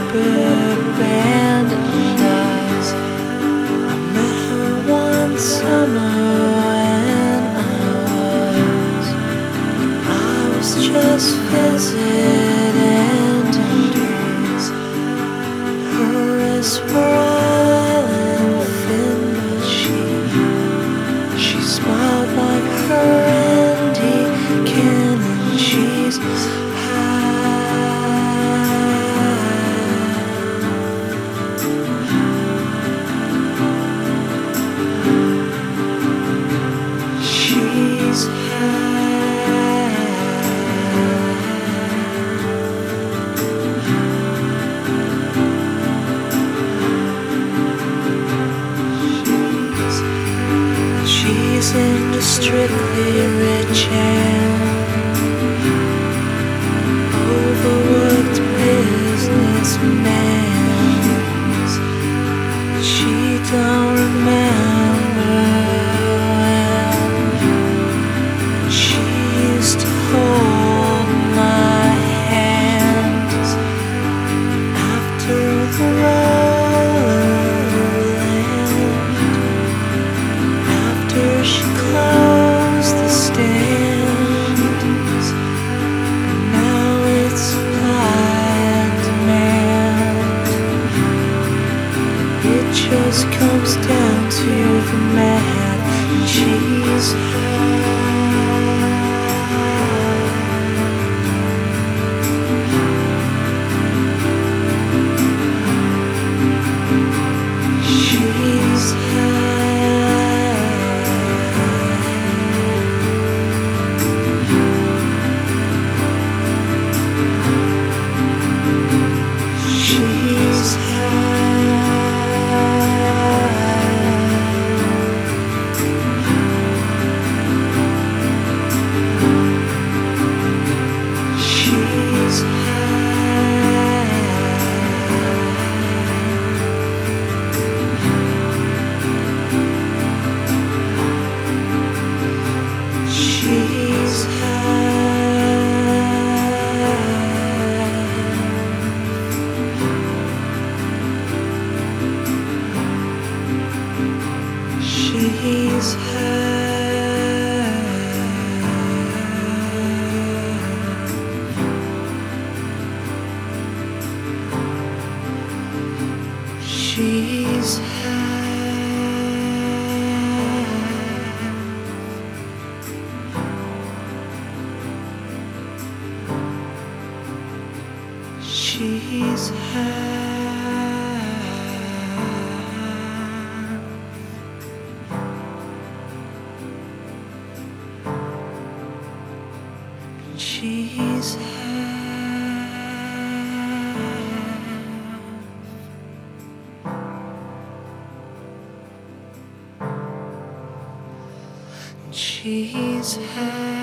abandoned us. I met her one summer when I was just visiting Dundee's. Her wrists were island thin, but she smiled like her Andy Cannon. She's she's into strictly rich and overworked businessmen. She don't remember when she used to hold my hands after the she closed the stands. Now it's supply and demand. It just comes down to the man, and she's she's she's she's